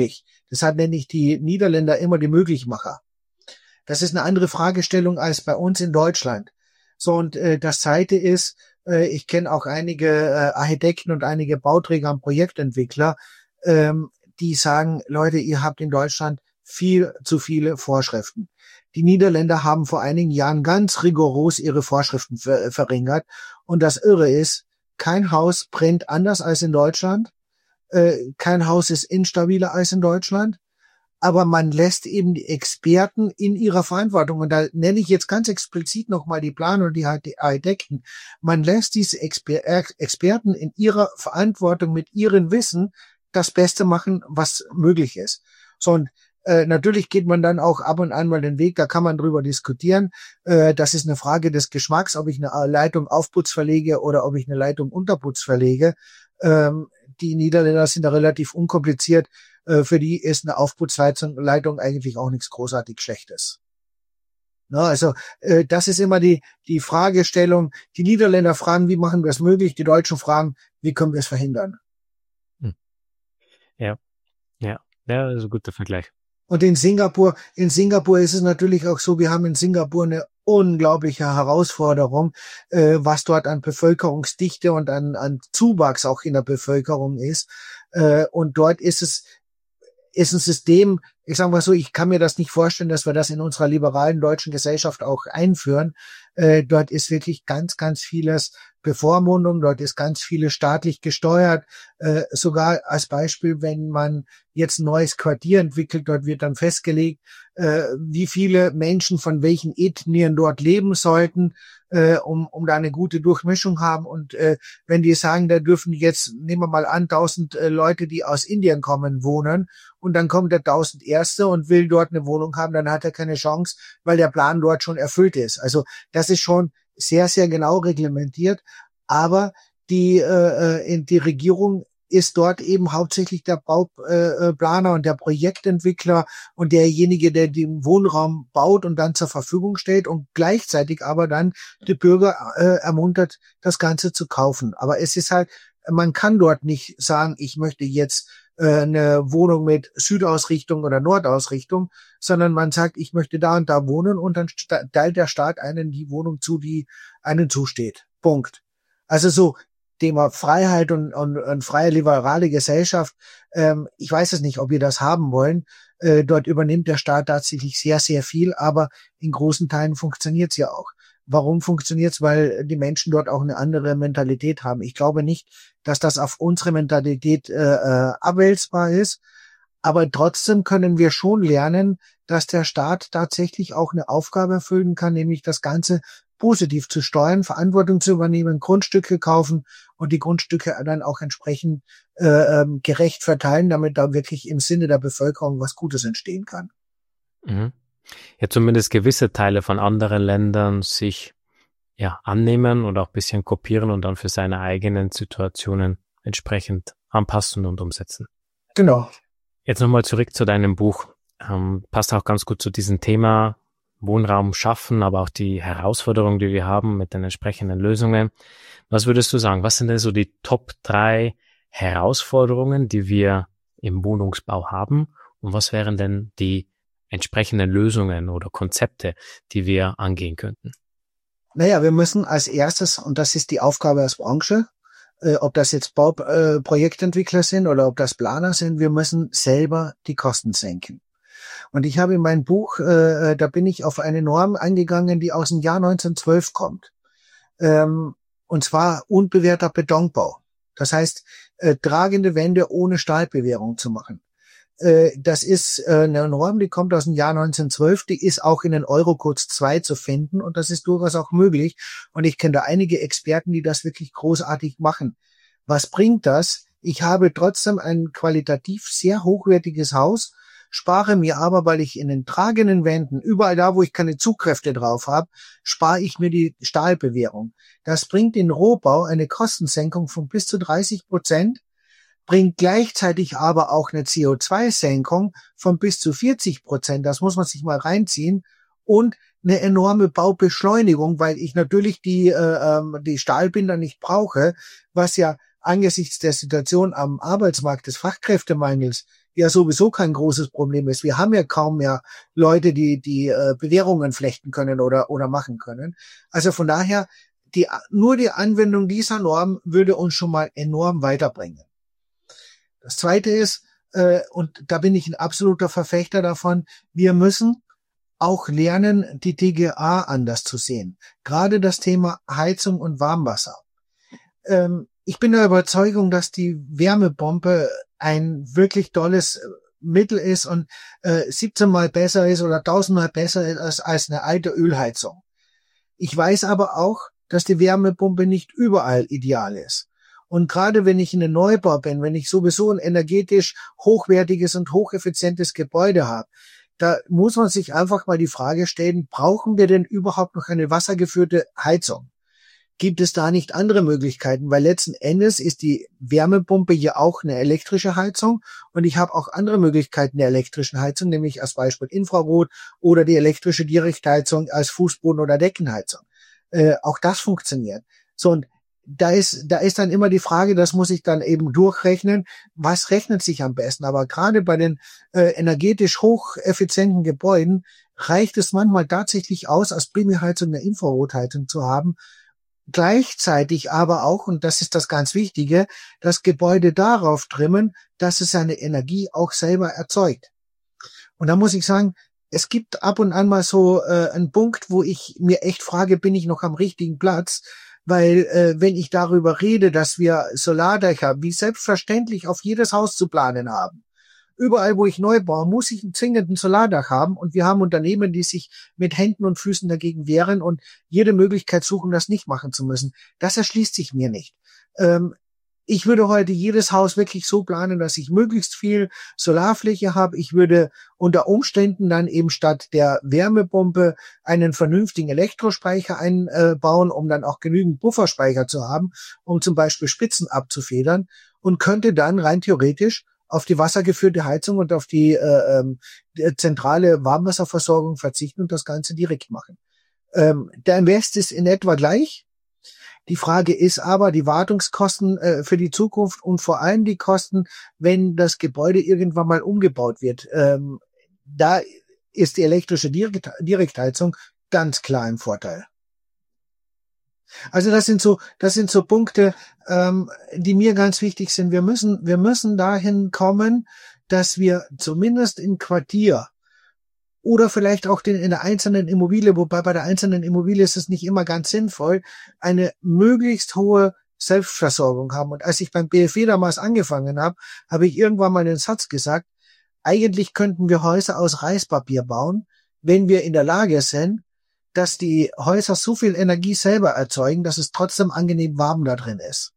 Deshalb nenne ich die Niederländer immer die Möglichmacher. Das ist eine andere Fragestellung als bei uns in Deutschland. So, und äh, das Zweite ist, äh, ich kenne auch einige äh, Architekten und einige Bauträger und Projektentwickler, ähm, die sagen, Leute, ihr habt in Deutschland viel zu viele Vorschriften. Die Niederländer haben vor einigen Jahren ganz rigoros ihre Vorschriften ver verringert. Und das Irre ist, kein Haus brennt anders als in Deutschland. Äh, kein Haus ist instabiler als in Deutschland. Aber man lässt eben die Experten in ihrer Verantwortung, und da nenne ich jetzt ganz explizit nochmal die Planer und die Architekten, man lässt diese Exper Experten in ihrer Verantwortung mit ihrem Wissen das Beste machen, was möglich ist. So, und äh, natürlich geht man dann auch ab und an mal den Weg, da kann man drüber diskutieren. Äh, das ist eine Frage des Geschmacks, ob ich eine Leitung Aufputz verlege oder ob ich eine Leitung Unterputz verlege. Ähm, die Niederländer sind da relativ unkompliziert. Für die ist eine Aufputzleitung eigentlich auch nichts großartig Schlechtes. Na, also äh, das ist immer die die Fragestellung. Die Niederländer fragen, wie machen wir es möglich? Die Deutschen fragen, wie können wir es verhindern? Hm. Ja, ja, ja, das ist ein guter Vergleich. Und in Singapur, in Singapur ist es natürlich auch so, wir haben in Singapur eine unglaubliche Herausforderung, äh, was dort an Bevölkerungsdichte und an, an Zuwachs auch in der Bevölkerung ist. Äh, und dort ist es ist ein System, ich sage mal so, ich kann mir das nicht vorstellen, dass wir das in unserer liberalen deutschen Gesellschaft auch einführen. Äh, dort ist wirklich ganz, ganz vieles Bevormundung, dort ist ganz vieles staatlich gesteuert. Äh, sogar als Beispiel, wenn man jetzt ein neues Quartier entwickelt, dort wird dann festgelegt, äh, wie viele Menschen von welchen Ethnien dort leben sollten, äh, um, um da eine gute Durchmischung haben. Und äh, wenn die sagen, da dürfen jetzt, nehmen wir mal an, tausend äh, Leute, die aus Indien kommen, wohnen, und dann kommt der tausend Erste und will dort eine Wohnung haben, dann hat er keine Chance, weil der Plan dort schon erfüllt ist. Also das ist schon sehr, sehr genau reglementiert, aber die, äh, die Regierung ist dort eben hauptsächlich der Bauplaner und der Projektentwickler und derjenige, der den Wohnraum baut und dann zur Verfügung stellt und gleichzeitig aber dann die Bürger äh, ermuntert, das Ganze zu kaufen. Aber es ist halt, man kann dort nicht sagen, ich möchte jetzt äh, eine Wohnung mit Südausrichtung oder Nordausrichtung, sondern man sagt, ich möchte da und da wohnen und dann teilt der Staat einen die Wohnung zu, die einen zusteht. Punkt. Also so Thema Freiheit und, und, und freie liberale Gesellschaft. Ähm, ich weiß es nicht, ob wir das haben wollen. Äh, dort übernimmt der Staat tatsächlich sehr, sehr viel, aber in großen Teilen funktioniert es ja auch. Warum funktioniert es? Weil die Menschen dort auch eine andere Mentalität haben. Ich glaube nicht, dass das auf unsere Mentalität äh, äh, abwälzbar ist. Aber trotzdem können wir schon lernen, dass der Staat tatsächlich auch eine Aufgabe erfüllen kann, nämlich das Ganze positiv zu steuern, Verantwortung zu übernehmen, Grundstücke kaufen und die Grundstücke dann auch entsprechend äh, ähm, gerecht verteilen, damit da wirklich im Sinne der Bevölkerung was Gutes entstehen kann. Mhm. Ja, zumindest gewisse Teile von anderen Ländern sich ja annehmen und auch ein bisschen kopieren und dann für seine eigenen Situationen entsprechend anpassen und umsetzen. Genau. Jetzt nochmal zurück zu deinem Buch. Ähm, passt auch ganz gut zu diesem Thema Wohnraum schaffen, aber auch die Herausforderungen, die wir haben mit den entsprechenden Lösungen. Was würdest du sagen? Was sind denn so die Top drei Herausforderungen, die wir im Wohnungsbau haben? Und was wären denn die entsprechenden Lösungen oder Konzepte, die wir angehen könnten? Naja, wir müssen als erstes, und das ist die Aufgabe als Branche, äh, ob das jetzt Bau, äh, Projektentwickler sind oder ob das Planer sind, wir müssen selber die Kosten senken. Und ich habe in meinem Buch, äh, da bin ich auf eine Norm eingegangen, die aus dem Jahr neunzehnhundertzwölf kommt. Ähm, und zwar unbewehrter Betonbau. Das heißt, äh, tragende Wände ohne Stahlbewehrung zu machen. Äh, das ist äh, eine Norm, die kommt aus dem Jahr neunzehnhundertzwölf, die ist auch in den Eurocodes zwei zu finden und das ist durchaus auch möglich. Und ich kenne da einige Experten, die das wirklich großartig machen. Was bringt das? Ich habe trotzdem ein qualitativ sehr hochwertiges Haus, spare mir aber, weil ich in den tragenden Wänden, überall da, wo ich keine Zugkräfte drauf habe, spare ich mir die Stahlbewehrung. Das bringt in Rohbau eine Kostensenkung von bis zu dreißig Prozent, bringt gleichzeitig aber auch eine C O zwei Senkung von bis zu vierzig Prozent. Das muss man sich mal reinziehen. Und eine enorme Baubeschleunigung, weil ich natürlich die, äh, die Stahlbinder nicht brauche, was ja angesichts der Situation am Arbeitsmarkt des Fachkräftemangels ja sowieso kein großes Problem ist. Wir haben ja kaum mehr Leute, die die äh, Bewährungen flechten können oder oder machen können. Also von daher, die nur die Anwendung dieser Norm würde uns schon mal enorm weiterbringen. Das Zweite ist, äh, und da bin ich ein absoluter Verfechter davon, wir müssen auch lernen, die T G A anders zu sehen. Gerade das Thema Heizung und Warmwasser. Ähm, ich bin der Überzeugung, dass die Wärmepumpe ein wirklich tolles Mittel ist und äh, siebzehn Mal besser ist oder tausend Mal besser ist als, als eine alte Ölheizung. Ich weiß aber auch, dass die Wärmepumpe nicht überall ideal ist. Und gerade wenn ich in einem Neubau bin, wenn ich sowieso ein energetisch hochwertiges und hocheffizientes Gebäude habe, da muss man sich einfach mal die Frage stellen, brauchen wir denn überhaupt noch eine wassergeführte Heizung? Gibt es da nicht andere Möglichkeiten? Weil letzten Endes ist die Wärmepumpe ja auch eine elektrische Heizung und ich habe auch andere Möglichkeiten der elektrischen Heizung, nämlich als Beispiel Infrarot oder die elektrische Direktheizung als Fußboden- oder Deckenheizung. Äh, auch das funktioniert. So, und da ist, da ist dann immer die Frage, das muss ich dann eben durchrechnen, was rechnet sich am besten. Aber gerade bei den äh, energetisch hocheffizienten Gebäuden reicht es manchmal tatsächlich aus, als Primärheizung eine Infrarotheizung zu haben. Gleichzeitig aber auch, und das ist das ganz Wichtige, das Gebäude darauf trimmen, dass es seine Energie auch selber erzeugt. Und da muss ich sagen, es gibt ab und an mal so äh, einen Punkt, wo ich mir echt frage, bin ich noch am richtigen Platz? Weil äh, wenn ich darüber rede, dass wir Solardächer wie selbstverständlich auf jedes Haus zu planen haben, überall, wo ich neu baue, muss ich einen zwingenden Solardach haben und wir haben Unternehmen, die sich mit Händen und Füßen dagegen wehren und jede Möglichkeit suchen, das nicht machen zu müssen. Das erschließt sich mir nicht. Ähm, Ich würde heute jedes Haus wirklich so planen, dass ich möglichst viel Solarfläche habe. Ich würde unter Umständen dann eben statt der Wärmepumpe einen vernünftigen Elektrospeicher einbauen, um dann auch genügend Pufferspeicher zu haben, um zum Beispiel Spitzen abzufedern und könnte dann rein theoretisch auf die wassergeführte Heizung und auf die, äh, die zentrale Warmwasserversorgung verzichten und das Ganze direkt machen. Ähm, der Invest ist in etwa gleich. Die Frage ist aber die Wartungskosten äh, für die Zukunft und vor allem die Kosten, wenn das Gebäude irgendwann mal umgebaut wird. Ähm, da ist die elektrische Direkt Direktheizung ganz klar im Vorteil. Also das sind so, das sind so Punkte, ähm, die mir ganz wichtig sind. Wir müssen, wir müssen dahin kommen, dass wir zumindest im Quartier oder vielleicht auch den, in der einzelnen Immobilie, wobei bei der einzelnen Immobilie ist es nicht immer ganz sinnvoll, eine möglichst hohe Selbstversorgung haben. Und als ich beim B F W damals angefangen habe, habe ich irgendwann mal den Satz gesagt, eigentlich könnten wir Häuser aus Reispapier bauen, wenn wir in der Lage sind, dass die Häuser so viel Energie selber erzeugen, dass es trotzdem angenehm warm da drin ist.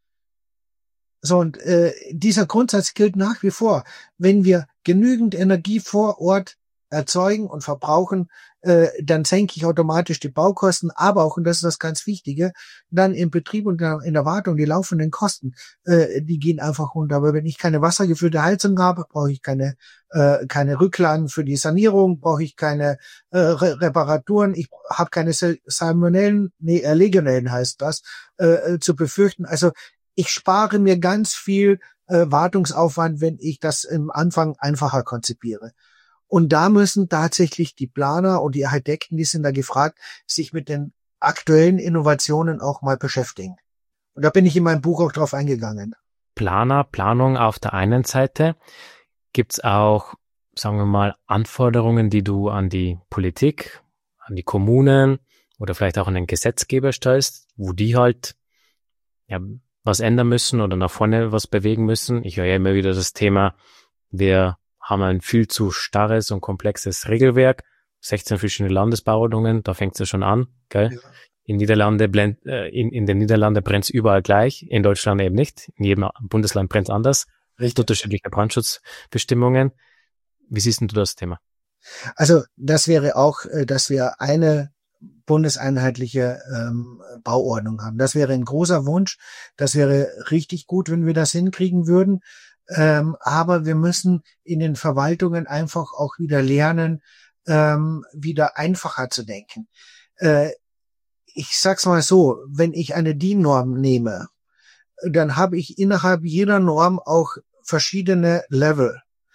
So, und äh, dieser Grundsatz gilt nach wie vor. Wenn wir genügend Energie vor Ort erzeugen und verbrauchen, äh, dann senke ich automatisch die Baukosten, aber auch, und das ist das ganz Wichtige, dann im Betrieb und in der Wartung die laufenden Kosten, äh, die gehen einfach runter. Aber wenn ich keine wassergeführte Heizung habe, brauche ich keine äh, keine Rücklagen für die Sanierung, brauche ich keine äh, Re Reparaturen, ich habe keine Salmonellen, nee, äh, Legionellen heißt das, äh, zu befürchten. Also ich spare mir ganz viel äh, Wartungsaufwand, wenn ich das im Anfang einfacher konzipiere. Und da müssen tatsächlich die Planer und die Architekten, die sind da gefragt, sich mit den aktuellen Innovationen auch mal beschäftigen. Und da bin ich in meinem Buch auch drauf eingegangen. Planer, Planung auf der einen Seite. Gibt's auch, sagen wir mal, Anforderungen, die du an die Politik, an die Kommunen oder vielleicht auch an den Gesetzgeber stellst, wo die halt ja was ändern müssen oder nach vorne was bewegen müssen? Ich höre ja immer wieder das Thema, wir haben ein viel zu starres und komplexes Regelwerk, sechzehn verschiedene Landesbauordnungen, da fängt es ja schon an, gell? Ja. In Niederlande blend, äh, in, in den Niederlanden brennt es überall gleich, in Deutschland eben nicht. In jedem Bundesland brennt es anders. Richtig. Unterschiedliche Brandschutzbestimmungen. Wie siehst du das Thema? Also das wäre auch, dass wir eine bundeseinheitliche ähm, Bauordnung haben. Das wäre ein großer Wunsch. Das wäre richtig gut, wenn wir das hinkriegen würden. Ähm, aber wir müssen in den Verwaltungen einfach auch wieder lernen, ähm, wieder einfacher zu denken. Äh, ich sag's mal so, wenn ich eine D I N-Norm nehme, dann habe ich innerhalb jeder Norm auch verschiedene Level.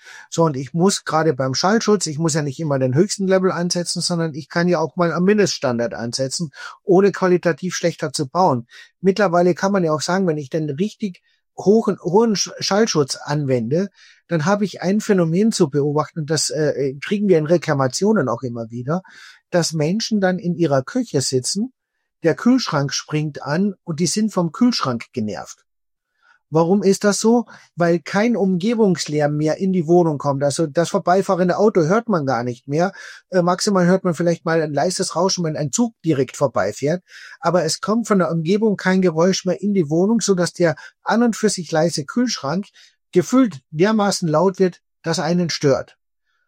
So, und ich muss gerade beim Schallschutz, ich muss ja nicht immer den höchsten Level ansetzen, sondern ich kann ja auch mal am Mindeststandard ansetzen, ohne qualitativ schlechter zu bauen. Mittlerweile kann man ja auch sagen, wenn ich den richtig hohen, hohen Schallschutz anwende, dann habe ich ein Phänomen zu beobachten, und das äh, kriegen wir in Reklamationen auch immer wieder, dass Menschen dann in ihrer Küche sitzen, der Kühlschrank springt an und die sind vom Kühlschrank genervt. Warum ist das so? Weil kein Umgebungslärm mehr in die Wohnung kommt. Also das vorbeifahrende Auto hört man gar nicht mehr. Äh, maximal hört man vielleicht mal ein leises Rauschen, wenn ein Zug direkt vorbeifährt. Aber es kommt von der Umgebung kein Geräusch mehr in die Wohnung, sodass der an und für sich leise Kühlschrank gefühlt dermaßen laut wird, dass einen stört.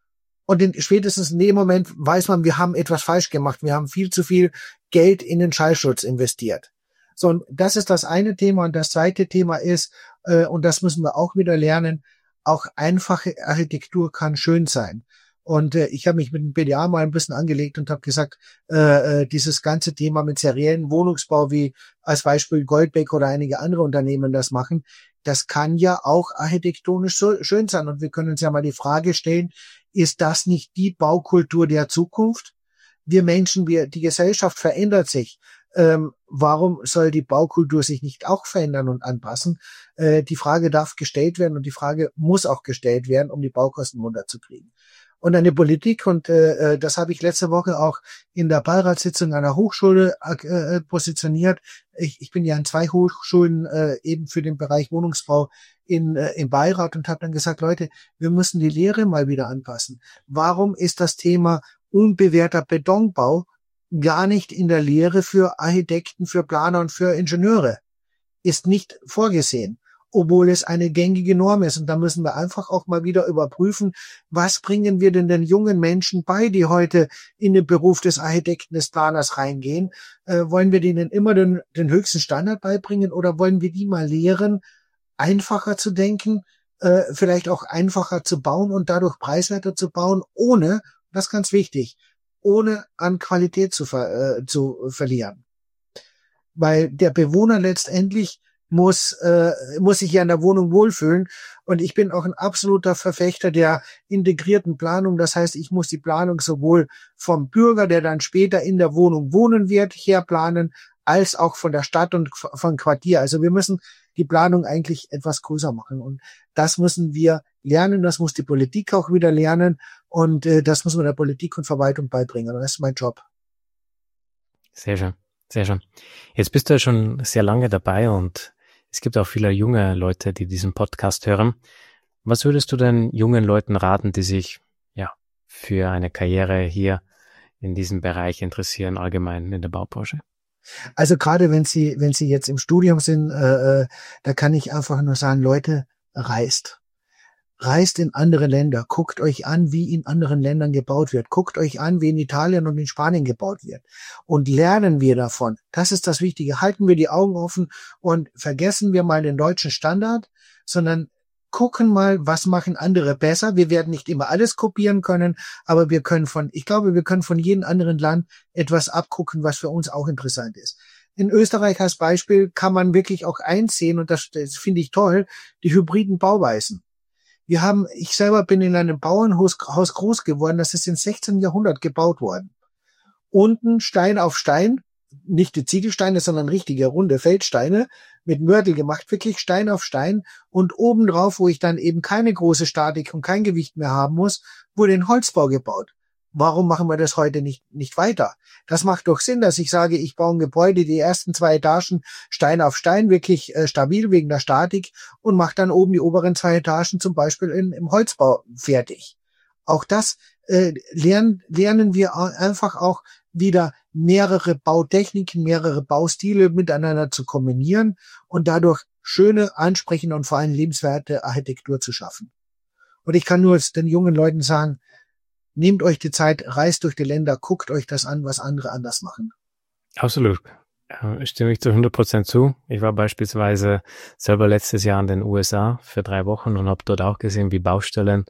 Und in, spätestens in dem Moment weiß man, wir haben etwas falsch gemacht. Wir haben viel zu viel Geld in den Schallschutz investiert. So, und das ist das eine Thema. Und das zweite Thema ist, äh, und das müssen wir auch wieder lernen, auch einfache Architektur kann schön sein. Und äh, ich habe mich mit dem B D A mal ein bisschen angelegt und habe gesagt, äh, äh, dieses ganze Thema mit seriellen Wohnungsbau, wie als Beispiel Goldbeck oder einige andere Unternehmen das machen, das kann ja auch architektonisch so schön sein. Und wir können uns ja mal die Frage stellen, ist das nicht die Baukultur der Zukunft? Wir Menschen, wir, die Gesellschaft verändert sich. Ähm, warum soll die Baukultur sich nicht auch verändern und anpassen? Äh, die Frage darf gestellt werden und die Frage muss auch gestellt werden, um die Baukosten runterzukriegen. Und eine Politik, und äh, das habe ich letzte Woche auch in der Beiratssitzung einer Hochschule äh, positioniert. Ich, ich bin ja an zwei Hochschulen äh, eben für den Bereich Wohnungsbau in, äh, im Beirat und habe dann gesagt, Leute, wir müssen die Lehre mal wieder anpassen. Warum ist das Thema unbewehrter Betonbau gar nicht in der Lehre für Architekten, für Planer und für Ingenieure? Ist nicht vorgesehen, obwohl es eine gängige Norm ist. Und da müssen wir einfach auch mal wieder überprüfen, was bringen wir denn den jungen Menschen bei, die heute in den Beruf des Architekten, des Planers reingehen? Äh, wollen wir denen immer den, den höchsten Standard beibringen oder wollen wir die mal lehren, einfacher zu denken, äh, vielleicht auch einfacher zu bauen und dadurch preiswerter zu bauen, ohne, das ist ganz wichtig, ohne an Qualität zu, ver, äh, zu verlieren. Weil der Bewohner letztendlich muss, äh, muss sich ja in der Wohnung wohlfühlen. Und ich bin auch ein absoluter Verfechter der integrierten Planung. Das heißt, ich muss die Planung sowohl vom Bürger, der dann später in der Wohnung wohnen wird, herplanen, als auch von der Stadt und von Quartier. Also wir müssen die Planung eigentlich etwas größer machen. Und das müssen wir lernen, das muss die Politik auch wieder lernen. Und äh, das muss man der Politik und Verwaltung beibringen. Und das ist mein Job. Sehr schön, sehr schön. Jetzt bist du ja schon sehr lange dabei und es gibt auch viele junge Leute, die diesen Podcast hören. Was würdest du denn jungen Leuten raten, die sich ja für eine Karriere hier in diesem Bereich interessieren, allgemein in der Baubranche? Also gerade wenn Sie, wenn Sie jetzt im Studium sind, äh, da kann ich einfach nur sagen, Leute, reist. Reist in andere Länder, guckt euch an, wie in anderen Ländern gebaut wird, guckt euch an, wie in Italien und in Spanien gebaut wird und lernen wir davon. Das ist das Wichtige. Halten wir die Augen offen und vergessen wir mal den deutschen Standard, sondern gucken mal, was machen andere besser. Wir werden nicht immer alles kopieren können, aber wir können von, ich glaube, wir können von jedem anderen Land etwas abgucken, was für uns auch interessant ist. In Österreich als Beispiel kann man wirklich auch eins sehen, und das, das finde ich toll, die hybriden Bauweisen. Wir haben, ich selber bin in einem Bauernhaus Haus groß geworden, das ist im sechzehnten Jahrhundert gebaut worden. Unten Stein auf Stein, nicht die Ziegelsteine, sondern richtige runde Feldsteine mit Mörtel gemacht, wirklich Stein auf Stein. Und obendrauf, wo ich dann eben keine große Statik und kein Gewicht mehr haben muss, wurde ein Holzbau gebaut. Warum machen wir das heute nicht, nicht weiter? Das macht doch Sinn, dass ich sage, ich baue ein Gebäude, die ersten zwei Etagen Stein auf Stein, wirklich äh, stabil wegen der Statik, und mache dann oben die oberen zwei Etagen zum Beispiel in, im Holzbau fertig. Auch das äh, lernen, lernen wir einfach auch wieder mehrere Bautechniken, mehrere Baustile miteinander zu kombinieren und dadurch schöne, ansprechende und vor allem lebenswerte Architektur zu schaffen. Und ich kann nur den jungen Leuten sagen, nehmt euch die Zeit, reist durch die Länder, guckt euch das an, was andere anders machen. Absolut. Ja, stimme ich zu hundert Prozent zu. Ich war beispielsweise selber letztes Jahr in den U S A für drei Wochen und habe dort auch gesehen, wie Baustellen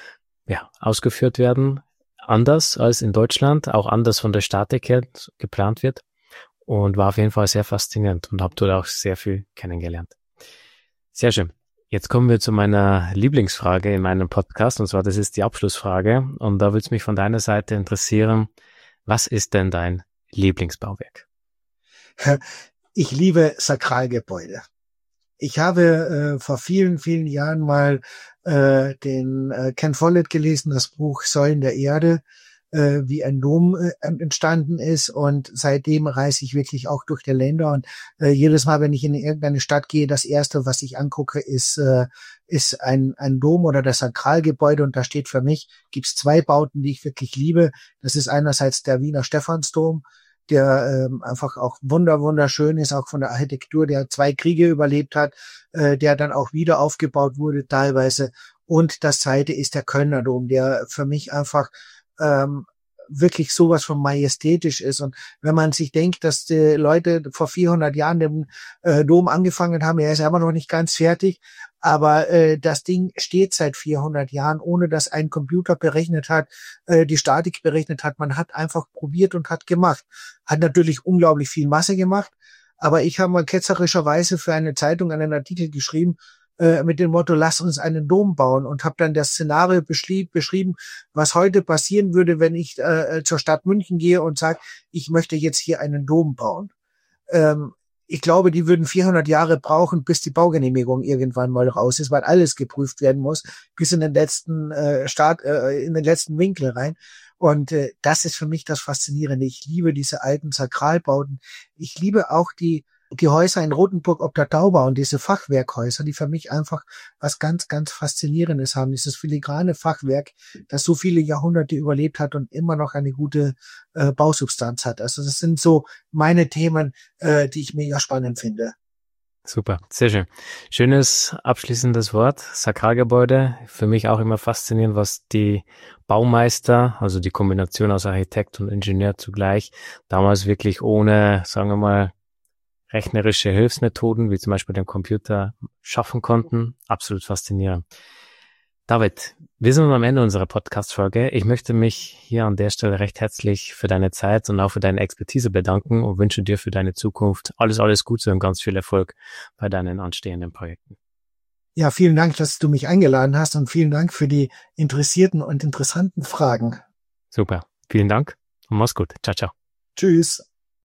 ja, ausgeführt werden. Anders als in Deutschland, auch anders von der Statik her geplant wird. Und war auf jeden Fall sehr faszinierend und habe dort auch sehr viel kennengelernt. Sehr schön. Jetzt kommen wir zu meiner Lieblingsfrage in meinem Podcast, und zwar das ist die Abschlussfrage. Und da würde es mich von deiner Seite interessieren, was ist denn dein Lieblingsbauwerk? Ich liebe Sakralgebäude. Ich habe äh, vor vielen, vielen Jahren mal äh, den äh, Ken Follett gelesen, das Buch Säulen der Erde, äh, wie ein Dom äh, entstanden ist. Und seitdem reise ich wirklich auch durch die Länder. Und äh, jedes Mal, wenn ich in irgendeine Stadt gehe, das Erste, was ich angucke, ist äh, ist ein ein Dom oder das Sakralgebäude. Und da steht für mich, gibt's zwei Bauten, die ich wirklich liebe. Das ist einerseits der Wiener Stephansdom, der ähm, einfach auch wunder wunderschön ist, auch von der Architektur, der zwei Kriege überlebt hat, äh, der dann auch wieder aufgebaut wurde teilweise. Und das zweite ist der Kölner Dom, der für mich einfach ähm, wirklich sowas von majestätisch ist. Und wenn man sich denkt, dass die Leute vor vierhundert Jahren den äh, Dom angefangen haben, er ist immer noch nicht ganz fertig, aber äh, das Ding steht seit vierhundert Jahren, ohne dass ein Computer berechnet hat, äh, die Statik berechnet hat. Man hat einfach probiert und hat gemacht. Hat natürlich unglaublich viel Masse gemacht, aber ich habe mal ketzerischerweise für eine Zeitung einen Artikel geschrieben, äh, mit dem Motto, lass uns einen Dom bauen, und habe dann das Szenario beschrieben, was heute passieren würde, wenn ich äh, zur Stadt München gehe und sage, ich möchte jetzt hier einen Dom bauen. Ähm, ich glaube, die würden vierhundert Jahre brauchen, bis die Baugenehmigung irgendwann mal raus ist, weil alles geprüft werden muss, bis in den letzten äh, Start, äh, in den letzten Winkel rein. Und äh, das ist für mich das Faszinierende. Ich liebe diese alten Sakralbauten. Ich liebe auch die die Häuser in Rothenburg ob der Tauber und diese Fachwerkhäuser, die für mich einfach was ganz, ganz Faszinierendes haben. Dieses filigrane Fachwerk, das so viele Jahrhunderte überlebt hat und immer noch eine gute äh, Bausubstanz hat. Also das sind so meine Themen, äh, die ich mega spannend finde. Super, sehr schön. Schönes abschließendes Wort, Sakralgebäude. Für mich auch immer faszinierend, was die Baumeister, also die Kombination aus Architekt und Ingenieur zugleich, damals wirklich ohne, sagen wir mal, rechnerische Hilfsmethoden, wie zum Beispiel den Computer, schaffen konnten. Absolut faszinierend. David, wir sind am Ende unserer Podcast-Folge. Ich möchte mich hier an der Stelle recht herzlich für deine Zeit und auch für deine Expertise bedanken und wünsche dir für deine Zukunft alles, alles Gute und ganz viel Erfolg bei deinen anstehenden Projekten. Ja, vielen Dank, dass du mich eingeladen hast, und vielen Dank für die interessierten und interessanten Fragen. Super, vielen Dank und mach's gut. Ciao, ciao. Tschüss.